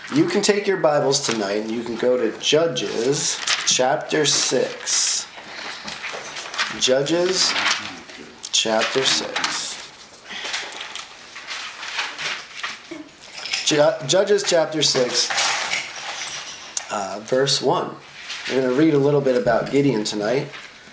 You can take your Bibles tonight and you can go to Judges chapter 6. Judges chapter 6. Judges chapter 6, verse 1. We're going to read a little bit about Gideon tonight.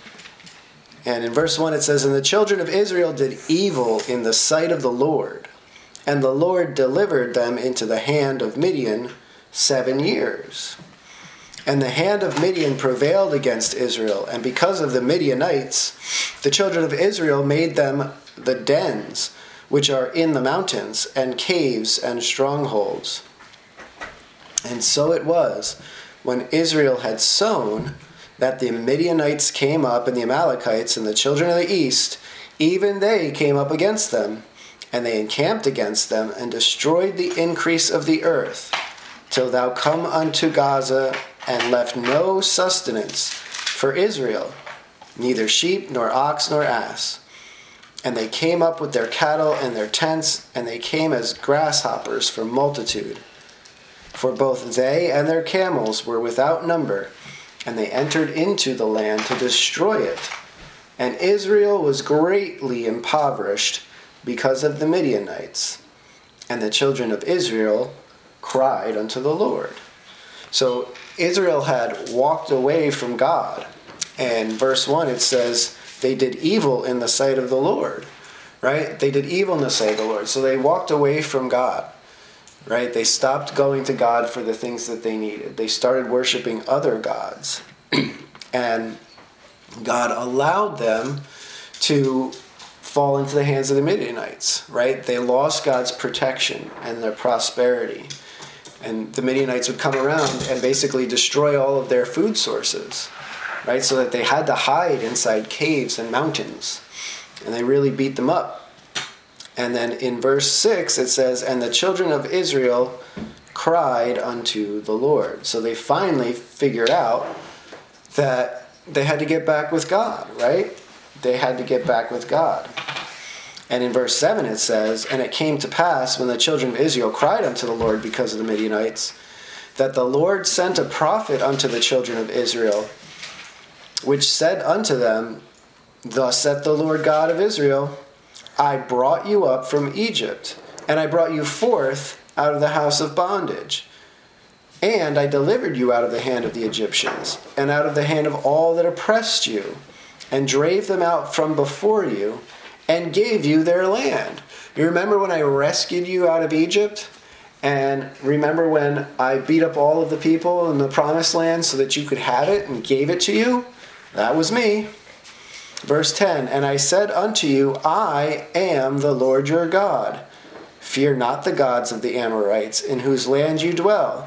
And in verse 1 it says, "And the children of Israel did evil in the sight of the Lord, and the Lord delivered them into the hand of Midian 7 years. And the hand of Midian prevailed against Israel, and because of the Midianites, the children of Israel made them the dens, which are in the mountains, and caves and strongholds. And so it was, when Israel had sown, that the Midianites came up, and the Amalekites, and the children of the east, even they came up against them, and they encamped against them, and destroyed the increase of the earth, till thou come unto Gaza, and left no sustenance for Israel, neither sheep, nor ox, nor ass. And they came up with their cattle and their tents, and they came as grasshoppers for multitude. For both they and their camels were without number, and they entered into the land to destroy it. And Israel was greatly impoverished because of the Midianites. And the children of Israel cried unto the Lord." So Israel had walked away from God. And verse 1 it says, they did evil in the sight of the Lord. Right? They did evil in the sight of the Lord. So they walked away from God. Right? They stopped going to God for the things that they needed. They started worshiping other gods. And God allowed them to fall into the hands of the Midianites. Right? They lost God's protection and their prosperity. And the Midianites would come around and basically destroy all of their food sources. Right? So that they had to hide inside caves and mountains. And they really beat them up. And then in verse 6 it says, "And the children of Israel cried unto the Lord." So they finally figured out that they had to get back with God, right? They had to get back with God. And in verse 7 it says, "And it came to pass, when the children of Israel cried unto the Lord because of the Midianites, that the Lord sent a prophet unto the children of Israel, which said unto them, Thus saith the Lord God of Israel, I brought you up from Egypt, and I brought you forth out of the house of bondage. And I delivered you out of the hand of the Egyptians, and out of the hand of all that oppressed you, and drave them out from before you, and gave you their land." You remember when I rescued you out of Egypt? And remember when I beat up all of the people in the promised land so that you could have it and gave it to you? That was me. Verse 10, "And I said unto you, I am the Lord your God. Fear not the gods of the Amorites, in whose land you dwell.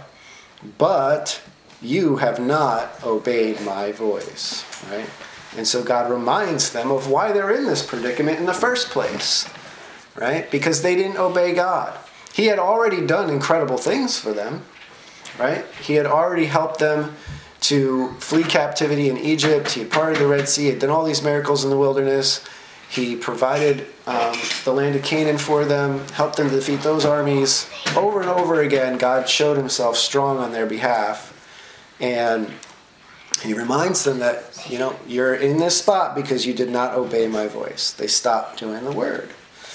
But you have not obeyed my voice." Right? And so God reminds them of why they're in this predicament in the first place. Right? Because they didn't obey God. He had already done incredible things for them. Right? He had already helped them to flee captivity in Egypt. He had parted the Red Sea. He had done all these miracles in the wilderness. He provided the land of Canaan for them, helped them to defeat those armies. Over and over again, God showed himself strong on their behalf. And he reminds them that, you're in this spot because you did not obey my voice. They stopped doing the word.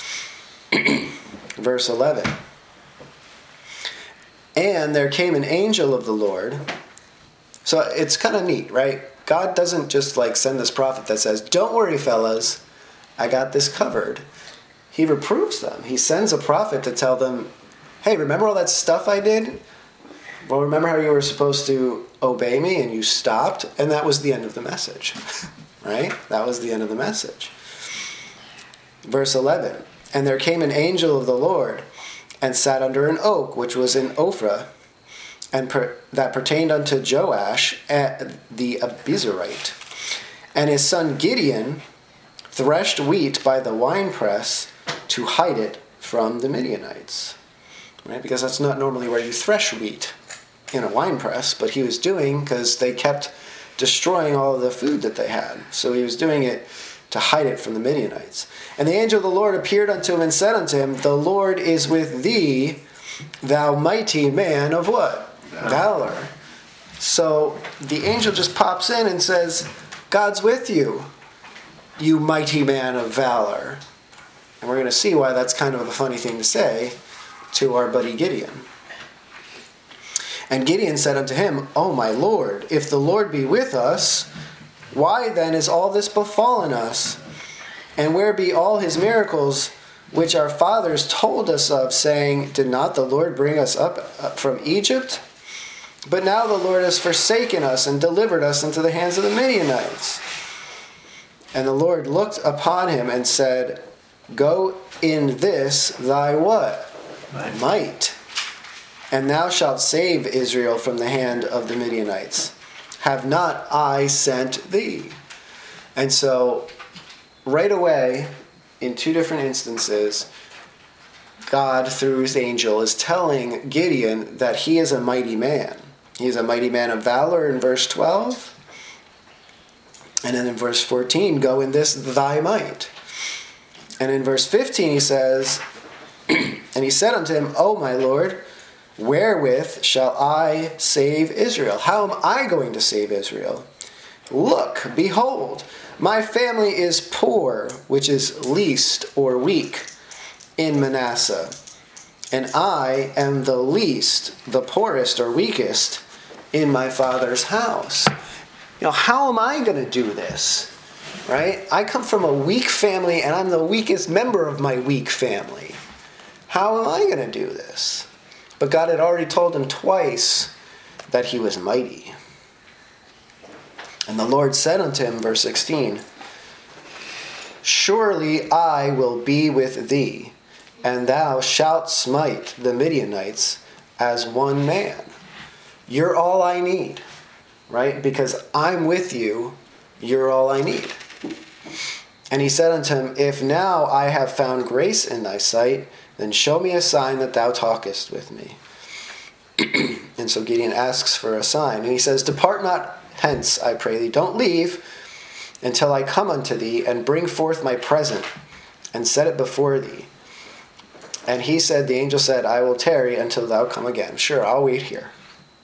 Verse 11. "And there came an angel of the Lord." So it's kind of neat, right? God doesn't just send this prophet that says, "Don't worry, fellas, I got this covered." He reproves them. He sends a prophet to tell them, "Hey, remember all that stuff I did? Well, remember how you were supposed to obey me and you stopped?" And that was the end of the message, right? That was the end of the message. Verse 11, "And there came an angel of the Lord, and sat under an oak, which was in Ophrah, and that pertained unto Joash the Abiezrite. And his son Gideon threshed wheat by the winepress to hide it from the Midianites." Right? Because that's not normally where you thresh wheat, in a winepress, but he was doing because they kept destroying all of the food that they had. So he was doing it to hide it from the Midianites. And the angel of the Lord appeared unto him and said unto him, "The Lord is with thee, thou mighty man of what? Valor. So the angel just pops in and says, God's with you, you mighty man of valor. And we're going to see why that's kind of a funny thing to say to our buddy Gideon. And Gideon said unto him, O my Lord, if the Lord be with us, why then is all this befallen us? And where be all his miracles which our fathers told us of, saying, Did not the Lord bring us up from Egypt? But now the Lord has forsaken us and delivered us into the hands of the Midianites. And the Lord looked upon him and said, Go in this thy what? Might. And thou shalt save Israel from the hand of the Midianites. Have not I sent thee? And so, right away, in two different instances, God, through his angel, is telling Gideon that he is a mighty man. He is a mighty man of valor in verse 12. And then in verse 14, go in this thy might. And in verse 15 he says, And he said unto him, O my Lord, wherewith shall I save Israel? How am I going to save Israel? Look, behold, my family is poor, which is least or weak in Manasseh. And I am the least, the poorest or weakest in my father's house. How am I going to do this? Right? I come from a weak family, and I'm the weakest member of my weak family. How am I going to do this? But God had already told him twice that he was mighty. And the Lord said unto him, verse 16, Surely I will be with thee, and thou shalt smite the Midianites as one man. You're all I need, right? Because I'm with you, you're all I need. And he said unto him, If now I have found grace in thy sight, then show me a sign that thou talkest with me. And so Gideon asks for a sign. And he says, Depart not hence, I pray thee. Don't leave until I come unto thee and bring forth my present and set it before thee. And he said, the angel said, I will tarry until thou come again. Sure, I'll wait here.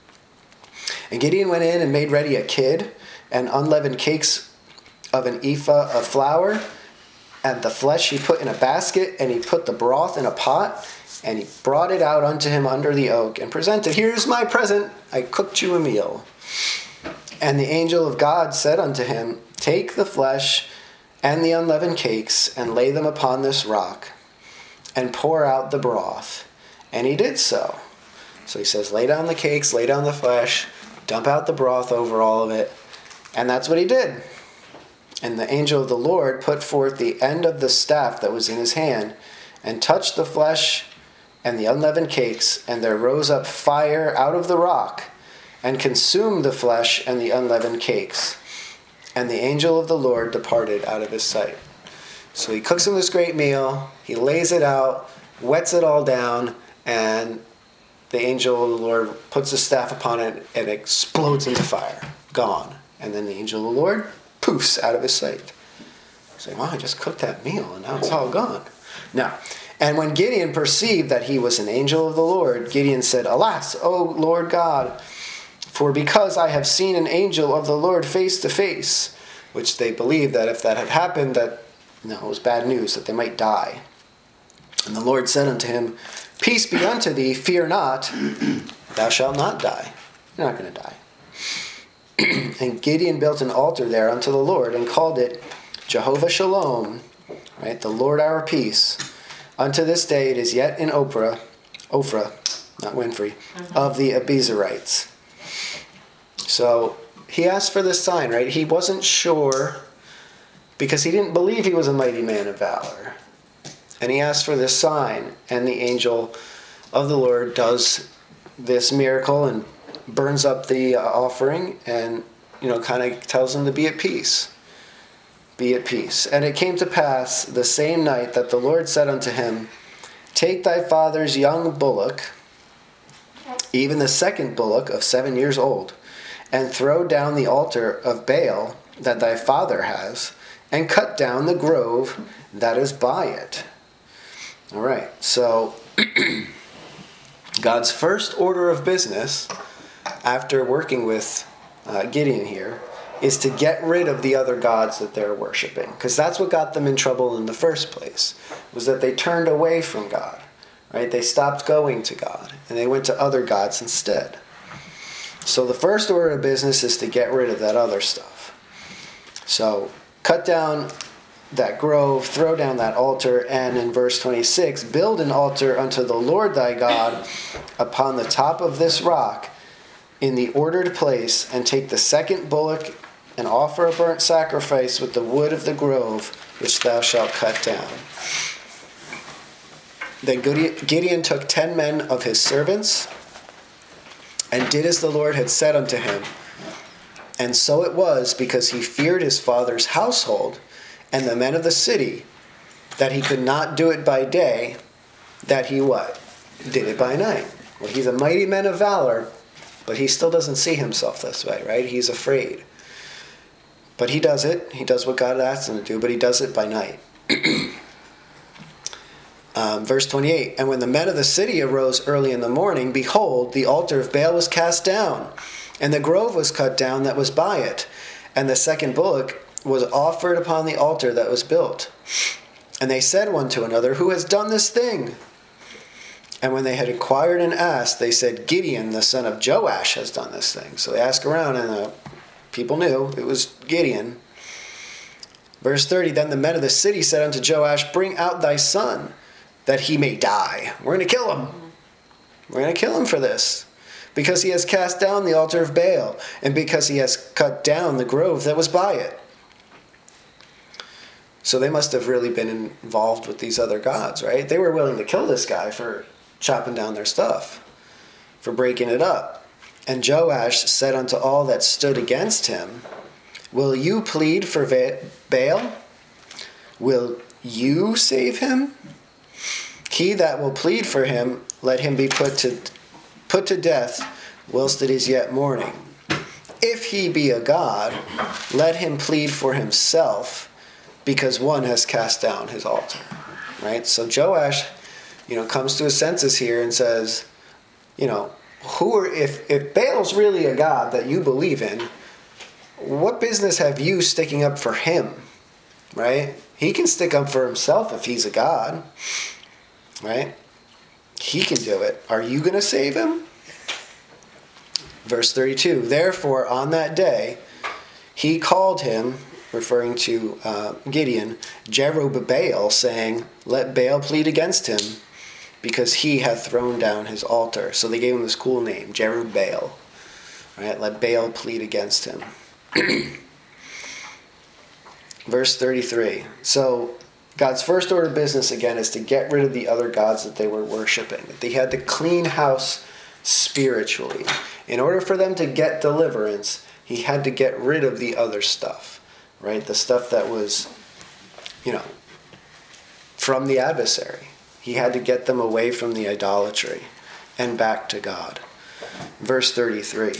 And Gideon went in and made ready a kid and unleavened cakes of an ephah of flour. And the flesh he put in a basket, and he put the broth in a pot, and he brought it out unto him under the oak, and presented, Here's my present, I cooked you a meal. And the angel of God said unto him, Take the flesh and the unleavened cakes, and lay them upon this rock, and pour out the broth. And he did so. So he says, lay down the cakes, lay down the flesh, dump out the broth over all of it. And that's what he did. And the angel of the Lord put forth the end of the staff that was in his hand, and touched the flesh and the unleavened cakes, and there rose up fire out of the rock, and consumed the flesh and the unleavened cakes. And the angel of the Lord departed out of his sight. So he cooks him this great meal, he lays it out, wets it all down, and the angel of the Lord puts the staff upon it, and it explodes into fire. Gone. And then the angel of the Lord poofs out of his sight. Say, wow, I just cooked that meal and now it's all gone. Now, and when Gideon perceived that he was an angel of the Lord, Gideon said, Alas, O Lord God, for because I have seen an angel of the Lord face to face, which they believed that if that had happened, that it was bad news, that they might die. And the Lord said unto him, Peace be unto thee, fear not, thou shalt not die. You're not going to die. And Gideon built an altar there unto the Lord, and called it Jehovah Shalom, right? The Lord our peace. Unto this day it is yet in Ophrah, not Winfrey, of the Abiezrites. So he asked for this sign, right? He wasn't sure because he didn't believe he was a mighty man of valor. And he asked for this sign, and the angel of the Lord does this miracle and burns up the offering, and kind of tells him to be at peace. Be at peace. And it came to pass the same night that the Lord said unto him, Take thy father's young bullock, even the second bullock of 7 years old, and throw down the altar of Baal that thy father has, and cut down the grove that is by it. All right, so God's first order of business after working with Gideon here is to get rid of the other gods that they're worshiping, because that's what got them in trouble in the first place, was that they turned away from God, right? They stopped going to God and they went to other gods instead. So the first order of business is to get rid of that other stuff. So cut down that grove, throw down that altar, and in verse 26, build an altar unto the Lord thy God upon the top of this rock in the ordered place, and take the second bullock and offer a burnt sacrifice with the wood of the grove which thou shalt cut down. Then Gideon took 10 men of his servants and did as the Lord had said unto him. And so it was, because he feared his father's household and the men of the city, that he could not do it by day, that he what? Did it by night. Well, he's a mighty man of valor, but he still doesn't see himself this way, right? He's afraid. But he does it. He does what God asks him to do, but he does it by night. Verse 28, and when the men of the city arose early in the morning, behold, the altar of Baal was cast down, and the grove was cut down that was by it, and the second bullock was offered upon the altar that was built. And they said one to another, who has done this thing? And when they had inquired and asked, they said, Gideon, the son of Joash, has done this thing. So they asked around, and people knew it was Gideon. Verse 30, then the men of the city said unto Joash, bring out thy son, that he may die. We're going to kill him. We're going to kill him for this, because he has cast down the altar of Baal, and because he has cut down the grove that was by it. So they must have really been involved with these other gods, right? They were willing to kill this guy for chopping down their stuff, for breaking it up. And Joash said unto all that stood against him, will you plead for Baal? Will you save him? He that will plead for him, let him be put to death whilst it is yet morning. If he be a god, let him plead for himself, because one has cast down his altar. Right? So Joash, comes to his senses here and says, if Baal's really a god that you believe in, what business have you sticking up for him? Right? He can stick up for himself if he's a god. Right? He can do it. Are you going to save him? Verse 32, therefore on that day he called him, referring to Gideon, Jerubbaal, saying, let Baal plead against him, because he hath thrown down his altar. So they gave him this cool name, Jerubbaal. Right? Let Baal plead against him. Verse 33. So God's first order of business, again, is to get rid of the other gods that they were worshiping. That they had to clean house spiritually. In order for them to get deliverance, he had to get rid of the other stuff. Right? The stuff that was, from the adversary. He had to get them away from the idolatry and back to God. Verse 33.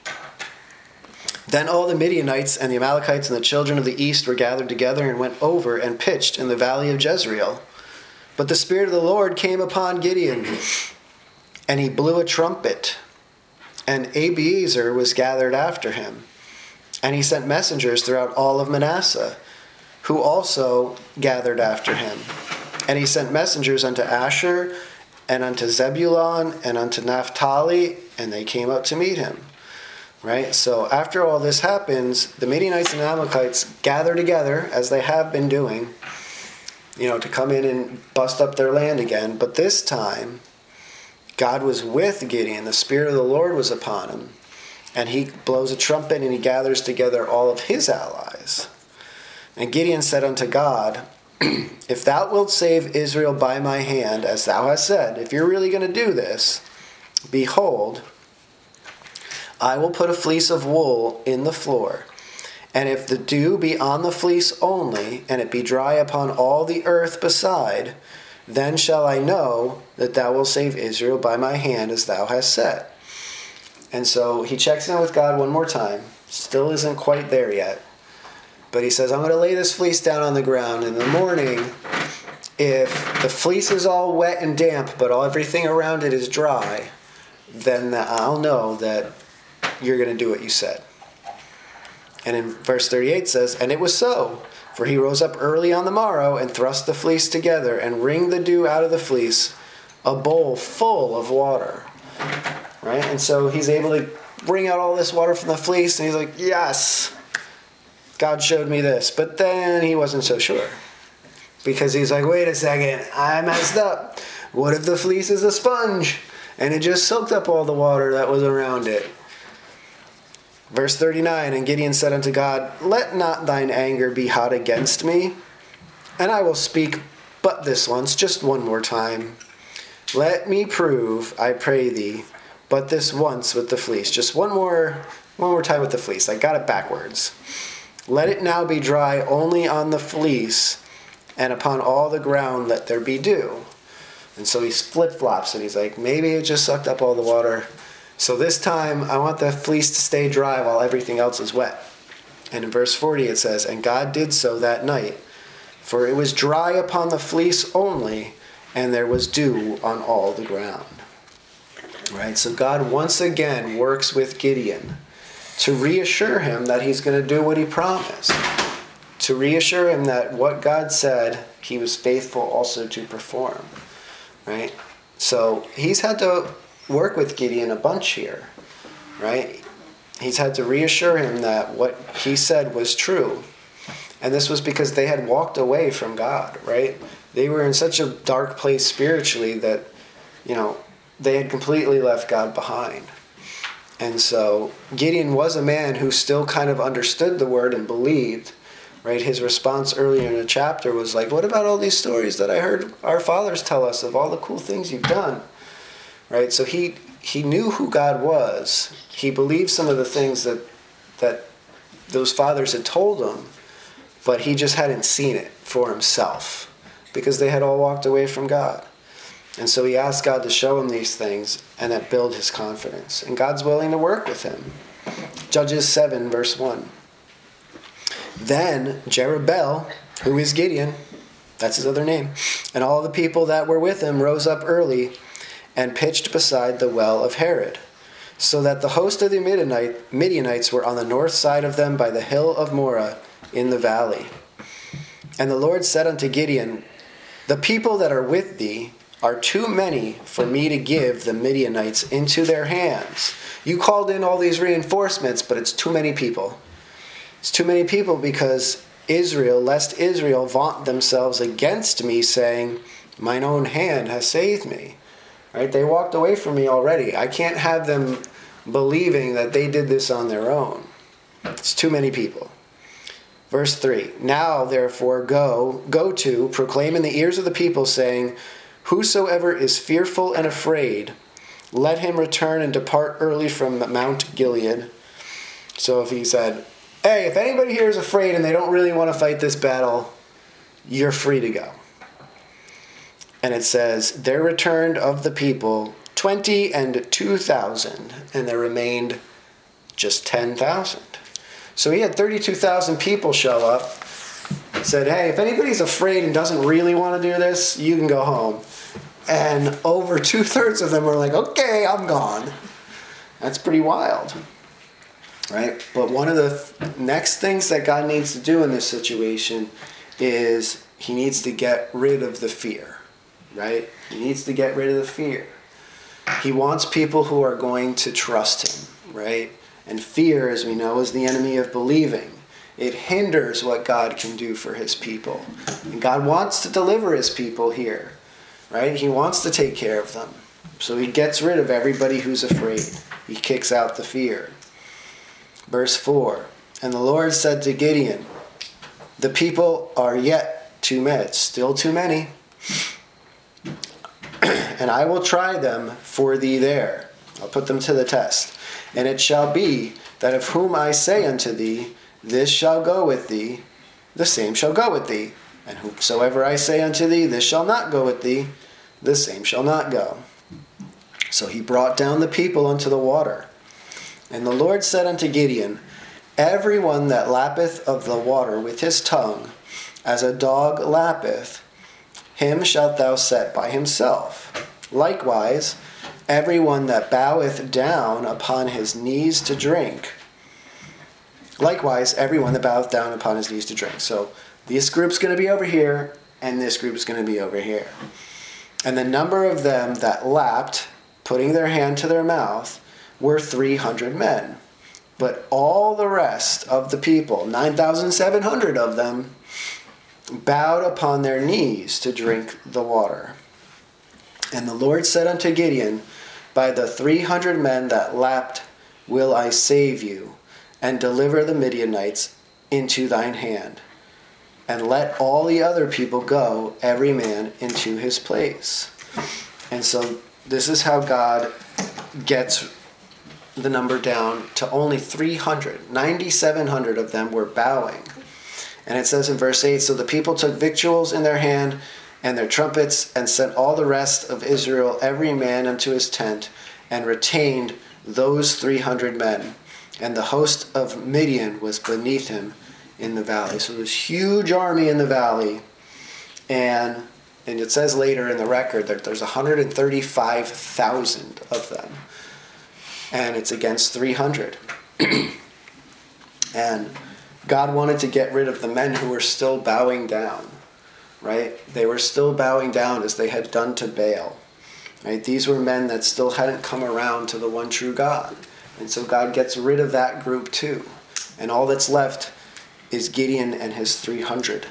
Then all the Midianites and the Amalekites and the children of the east were gathered together and went over and pitched in the valley of Jezreel. But the Spirit of the Lord came upon Gideon, and he blew a trumpet, and Abiezer was gathered after him. And he sent messengers throughout all of Manasseh, who also gathered after him. And he sent messengers unto Asher, and unto Zebulun, and unto Naphtali, and they came up to meet him. Right? So after all this happens, the Midianites and Amalekites gather together, as they have been doing, to come in and bust up their land again. But this time, God was with Gideon. The Spirit of the Lord was upon him. And he blows a trumpet, and he gathers together all of his allies. And Gideon said unto God, if thou wilt save Israel by my hand, as thou hast said, if you're really going to do this, behold, I will put a fleece of wool in the floor, and if the dew be on the fleece only, and it be dry upon all the earth beside, then shall I know that thou wilt save Israel by my hand, as thou hast said. And so he checks in with God one more time. Still isn't quite there yet. But he says, I'm going to lay this fleece down on the ground. In the morning, if the fleece is all wet and damp, but everything around it is dry, then I'll know that you're going to do what you said. And in verse 38 says, and it was so, for he rose up early on the morrow and thrust the fleece together and wringed the dew out of the fleece, a bowl full of water. Right? And so he's able to bring out all this water from the fleece, and he's like, yes, God showed me this. But then he wasn't so sure, because he's like, wait a second, I messed up. What if the fleece is a sponge and it just soaked up all the water that was around it? Verse 39, and Gideon said unto God, let not thine anger be hot against me, and I will speak but this once, just one more time. Let me prove, I pray thee, but this once with the fleece. Just one more time with the fleece. I got it backwards. Let it now be dry only on the fleece, and upon all the ground let there be dew. And so he flip-flops, and he's like, maybe it just sucked up all the water. So this time, I want the fleece to stay dry while everything else is wet. And in verse 40 it says, and God did so that night, for it was dry upon the fleece only, and there was dew on all the ground. Right? So God once again works with Gideon to reassure him that he's going to do what he promised. To reassure him that what God said, he was faithful also to perform. Right? So he's had to work with Gideon a bunch here, right? He's had to reassure him that what he said was true. And this was because they had walked away from God, right? They were in such a dark place spiritually that, they had completely left God behind. And so Gideon was a man who still kind of understood the word and believed, right? His response earlier in the chapter was like, what about all these stories that I heard our fathers tell us of all the cool things you've done? Right, so he knew who God was. He believed some of the things that those fathers had told him, but he just hadn't seen it for himself because they had all walked away from God. And so he asked God to show him these things, and that build his confidence. And God's willing to work with him. Judges 7, verse 1. Then Jerubbaal, who is Gideon, that's his other name, and all the people that were with him rose up early and pitched beside the well of Herod, so that the host of the Midianites were on the north side of them by the hill of Moreh in the valley. And the Lord said unto Gideon, the people that are with thee are too many for me to give the Midianites into their hands. You called in all these reinforcements, but it's too many people. It's too many people because lest Israel vaunt themselves against me, saying, mine own hand has saved me. Right? They walked away from me already. I can't have them believing that they did this on their own. It's too many people. Verse 3, now therefore go to, proclaim in the ears of the people, saying, whosoever is fearful and afraid, let him return and depart early from Mount Gilead. So if he said, hey, if anybody here is afraid and they don't really want to fight this battle, you're free to go. And it says, there returned of the people 22,000, and there remained just 10,000. So he had 32,000 people show up, said, hey, if anybody's afraid and doesn't really want to do this, you can go home. And over 2/3 of them were like, okay, I'm gone. That's pretty wild. Right? But one of the next things that God needs to do in this situation is he needs to get rid of the fear. Right? He needs to get rid of the fear. He wants people who are going to trust him, right? And fear, as we know, is the enemy of believing. It hinders what God can do for his people. And God wants to deliver his people here, right? He wants to take care of them. So he gets rid of everybody who's afraid. He kicks out the fear. Verse 4, and the Lord said to Gideon, the people are yet too many, still too many. And I will try them for thee there. I'll put them to the test. And it shall be that of whom I say unto thee, this shall go with thee, the same shall go with thee. And whosoever I say unto thee, this shall not go with thee, the same shall not go. So he brought down the people unto the water. And the Lord said unto Gideon, every one that lappeth of the water with his tongue, as a dog lappeth, him shalt thou set by himself. Likewise, everyone that boweth down upon his knees to drink. Likewise, everyone that boweth down upon his knees to drink. So this group's going to be over here, and this group's going to be over here. And the number of them that lapped, putting their hand to their mouth, were 300 men. But all the rest of the people, 9,700 of them, bowed upon their knees to drink the water. And the Lord said unto Gideon, by the 300 men that lapped will I save you, and deliver the Midianites into thine hand. And let all the other people go, every man into his place. And so this is how God gets the number down to only 300. 9,700 of them were bowing. And it says in verse 8, so the people took victuals in their hand and their trumpets, and sent all the rest of Israel, every man unto his tent, and retained those 300 men. And the host of Midian was beneath him in the valley. So this huge army in the valley. And it says later in the record that there's 135,000 of them. And it's against 300. And God wanted to get rid of the men who were still bowing down. Right? They were still bowing down as they had done to Baal. Right? These were men that still hadn't come around to the one true God. And so God gets rid of that group too. And all that's left is Gideon and his 300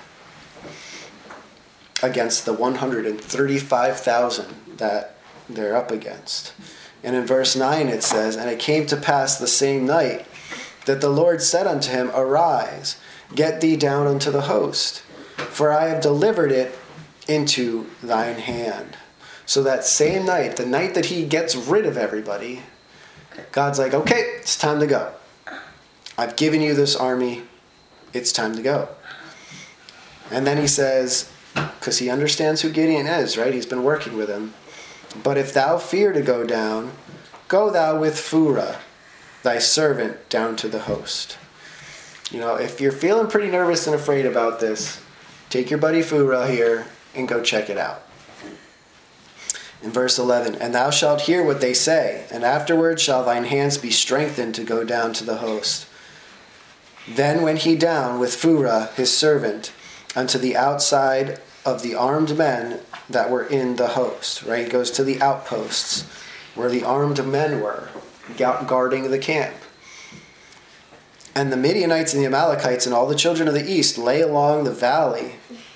against the 135,000 that they're up against. And in verse 9 it says, and it came to pass the same night that the Lord said unto him, arise, get thee down unto the host, for I have delivered it into thine hand. So that same night, the night that he gets rid of everybody, God's like, okay, it's time to go. I've given you this army. It's time to go. And then he says, because he understands who Gideon is, right? He's been working with him. But if thou fear to go down, go thou with Phurah, thy servant, down to the host. You know, if you're feeling pretty nervous and afraid about this, take your buddy Phurah here and go check it out. In verse 11, and thou shalt hear what they say, and afterward shall thine hands be strengthened to go down to the host. Then went he down with Phurah his servant unto the outside of the armed men that were in the host. Right? He goes to the outposts where the armed men were, guarding the camp. And the Midianites and the Amalekites and all the children of the east lay along in the valley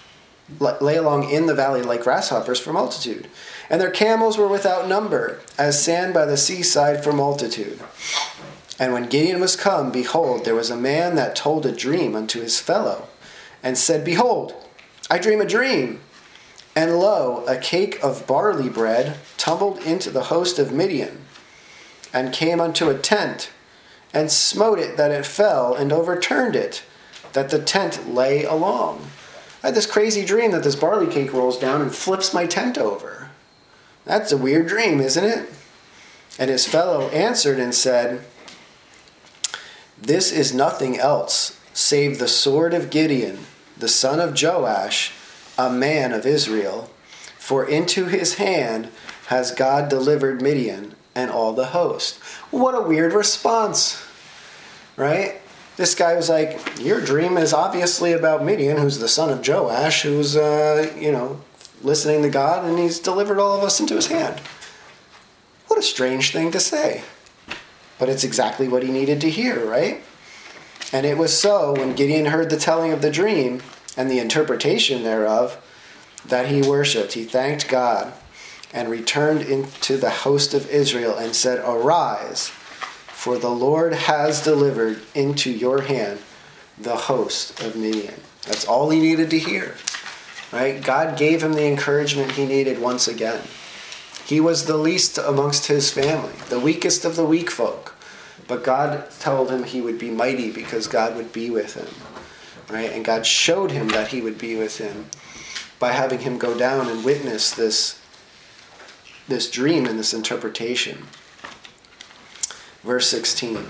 like grasshoppers for multitude. And their camels were without number, as sand by the seaside for multitude. And when Gideon was come, behold, there was a man that told a dream unto his fellow, and said, behold, I dream a dream. And lo, a cake of barley bread tumbled into the host of Midian, and came unto a tent, and smote it that it fell, and overturned it, that the tent lay along. I had this crazy dream that this barley cake rolls down and flips my tent over. That's a weird dream, isn't it? And his fellow answered and said, this is nothing else, save the sword of Gideon, the son of Joash, a man of Israel. For into his hand has God delivered Midian and all the host. What a weird response, right? This guy was like, your dream is obviously about Midian, who's the son of Joash, who's, listening to God, and he's delivered all of us into his hand. What a strange thing to say. But it's exactly what he needed to hear, right? And it was so, when Gideon heard the telling of the dream and the interpretation thereof, that he worshipped. He thanked God and returned into the host of Israel and said, arise, for the Lord has delivered into your hand the host of Midian. That's all he needed to hear, right? God gave him the encouragement he needed once again. He was the least amongst his family, the weakest of the weak folk. But God told him he would be mighty because God would be with him, right? And God showed him that he would be with him by having him go down and witness this dream and this interpretation. Verse 16.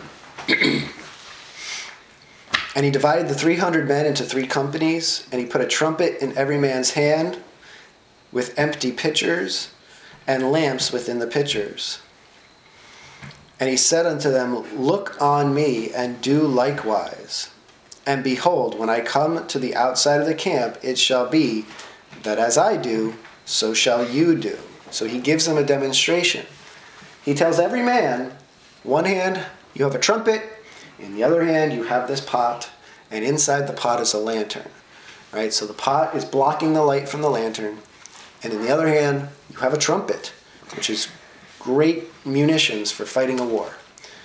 And he divided the 300 men into 3 companies, and he put a trumpet in every man's hand, with empty pitchers and lamps within the pitchers. And he said unto them, Look on me, and do likewise. And behold, when I come to the outside of the camp, it shall be that as I do, so shall you do. So he gives them a demonstration. He tells every man, one hand you have a trumpet, in the other hand you have this pot, and inside the pot is a lantern. Right? So the pot is blocking the light from the lantern, and in the other hand you have a trumpet, which is great munitions for fighting a war.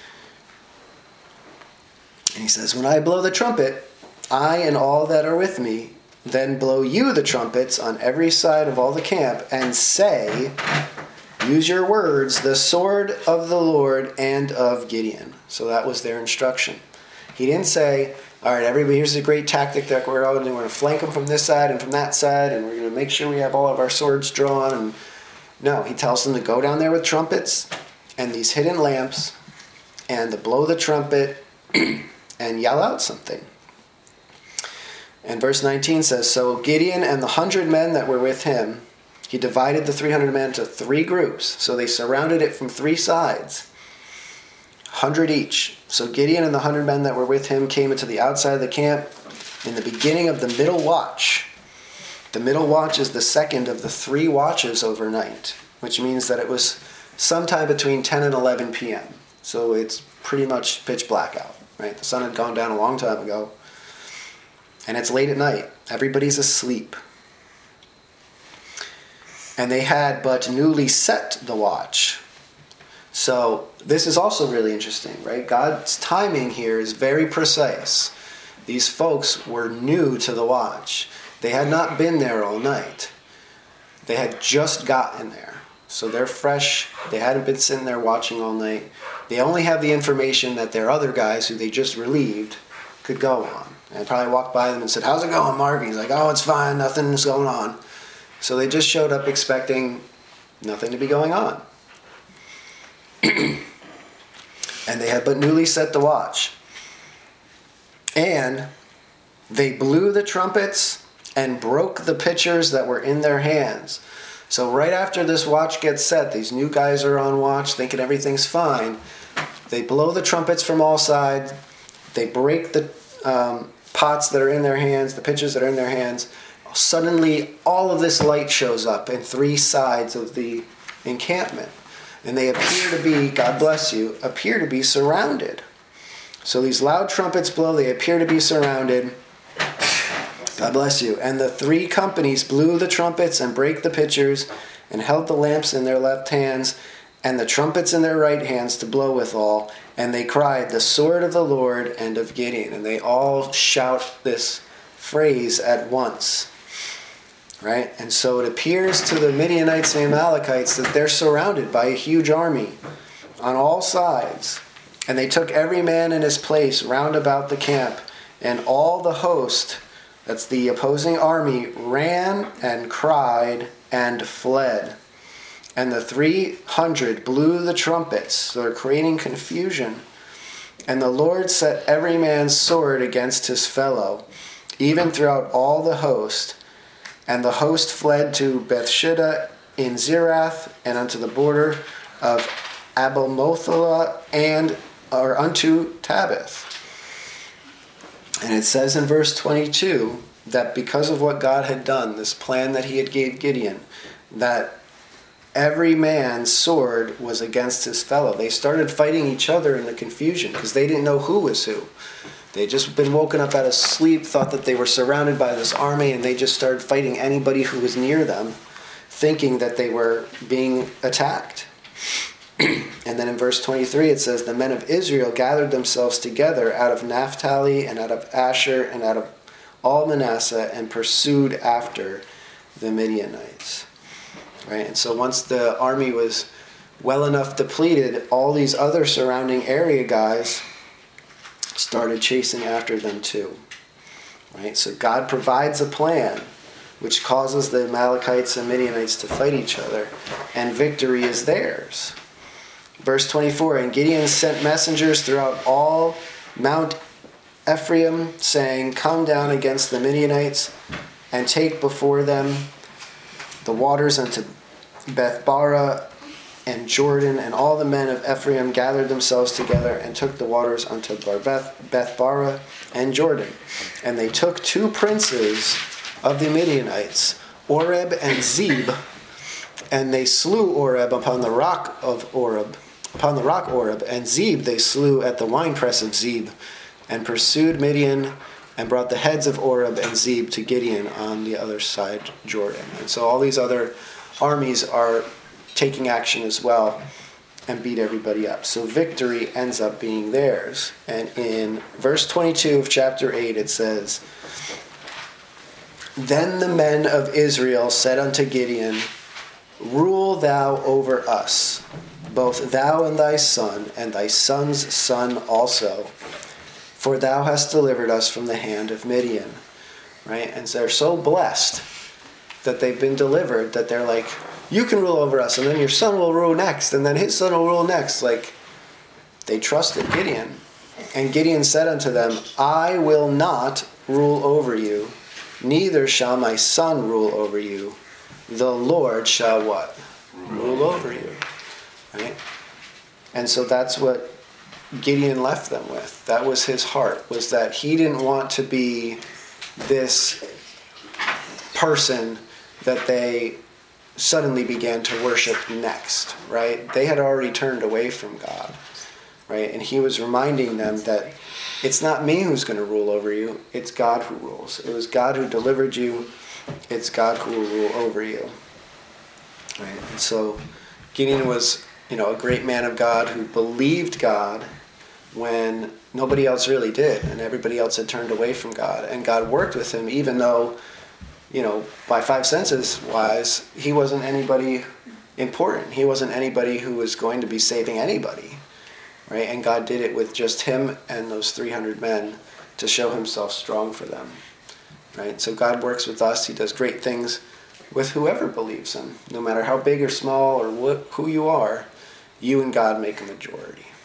And he says, when I blow the trumpet, I and all that are with me, then blow you the trumpets on every side of all the camp, and say, use your words, the sword of the Lord and of Gideon. So that was their instruction. He didn't say, all right, everybody, here's a great tactic that we're going to do. We're going to flank them from this side and from that side, and we're going to make sure we have all of our swords drawn. And no, he tells them to go down there with trumpets and these hidden lamps and to blow the trumpet and yell out something. And verse 19 says, So Gideon and the 100 men that were with him, he divided the 300 men into 3 groups. So they surrounded it from 3 sides, 100 each. So Gideon and the 100 men that were with him came into the outside of the camp in the beginning of the middle watch. The middle watch is the second of the 3 watches overnight, which means that it was sometime between 10 and 11 p.m. So it's pretty much pitch black out, right? The sun had gone down a long time ago. And it's late at night. Everybody's asleep. And they had but newly set the watch. So this is also really interesting, right? God's timing here is very precise. These folks were new to the watch. They had not been there all night. They had just gotten there. So they're fresh. They hadn't been sitting there watching all night. They only have the information that their other guys who they just relieved could go on. And I probably walked by them and said, how's it going, Mark? And he's like, oh, it's fine. Nothing's going on. So they just showed up expecting nothing to be going on. And they had but newly set the watch. And they blew the trumpets and broke the pitchers that were in their hands. So right after this watch gets set, these new guys are on watch thinking everything's fine. They blow the trumpets from all sides. They break the pots that are in their hands, the pitchers that are in their hands. Suddenly, all of this light shows up in 3 sides of the encampment. And they appear to be, God bless you, appear to be surrounded. So these loud trumpets blow, they appear to be surrounded. God bless you. And the 3 companies blew the trumpets and brake the pitchers and held the lamps in their left hands and the trumpets in their right hands to blow withal. And they cried, the sword of the Lord and of Gideon. And they all shout this phrase at once. Right? And so it appears to the Midianites and Amalekites that they're surrounded by a huge army on all sides. And they took every man in his place round about the camp. And all the host, that's the opposing army, ran and cried and fled. And the 300 blew the trumpets, so they're creating confusion. And the Lord set every man's sword against his fellow, even throughout all the host. And the host fled to Bethshida in Zerath, and unto the border of Abel-Motholah, and or unto Tabith. And it says in verse 22 that because of what God had done, this plan that he had gave Gideon, that every man's sword was against his fellow. They started fighting each other in the confusion because they didn't know who was who. They had just been woken up out of sleep, thought that they were surrounded by this army, and they just started fighting anybody who was near them, thinking that they were being attacked. And then in verse 23 it says, the men of Israel gathered themselves together out of Naphtali and out of Asher and out of all Manasseh and pursued after the Midianites. Right? And so once the army was well enough depleted, all these other surrounding area guys started chasing after them too. Right? So God provides a plan which causes the Amalekites and Midianites to fight each other, and victory is theirs. Verse 24, and Gideon sent messengers throughout all Mount Ephraim, saying, come down against the Midianites and take before them the waters unto Bethbara and Jordan, and all the men of Ephraim gathered themselves together and took the waters unto Bethbara and Jordan. And they took 2 princes of the Midianites, Oreb and Zeb, and they slew Oreb upon the rock Oreb, and Zeb they slew at the winepress of Zeb, and pursued Midian, and brought the heads of Oreb and Zeb to Gideon on the other side Jordan. And so all these other armies are taking action as well and beat everybody up. So victory ends up being theirs. And in verse 22 of chapter 8 it says, Then the men of Israel said unto Gideon, Rule thou over us, both thou and thy son's son also, for thou hast delivered us from the hand of Midian. Right? And so they're so blessed that they've been delivered that they're like, you can rule over us, and then your son will rule next, and then his son will rule next. Like, they trusted Gideon. And Gideon said unto them, I will not rule over you, neither shall my son rule over you. The Lord shall what? Rule over you. Right? And so that's what Gideon left them with. That was his heart, was that he didn't want to be this person that they suddenly began to worship next, right? They had already turned away from God, right? And he was reminding them that it's not me who's going to rule over you, it's God who rules. It was God who delivered you, it's God who will rule over you, right? And so Gideon was, a great man of God who believed God when nobody else really did, and everybody else had turned away from God. And God worked with him, even though, by 5 senses wise, he wasn't anybody important. He wasn't anybody who was going to be saving anybody, right? And God did it with just him and those 300 men to show himself strong for them, right? So God works with us. He does great things with whoever believes him, no matter how big or small or who you are. You and God make a majority.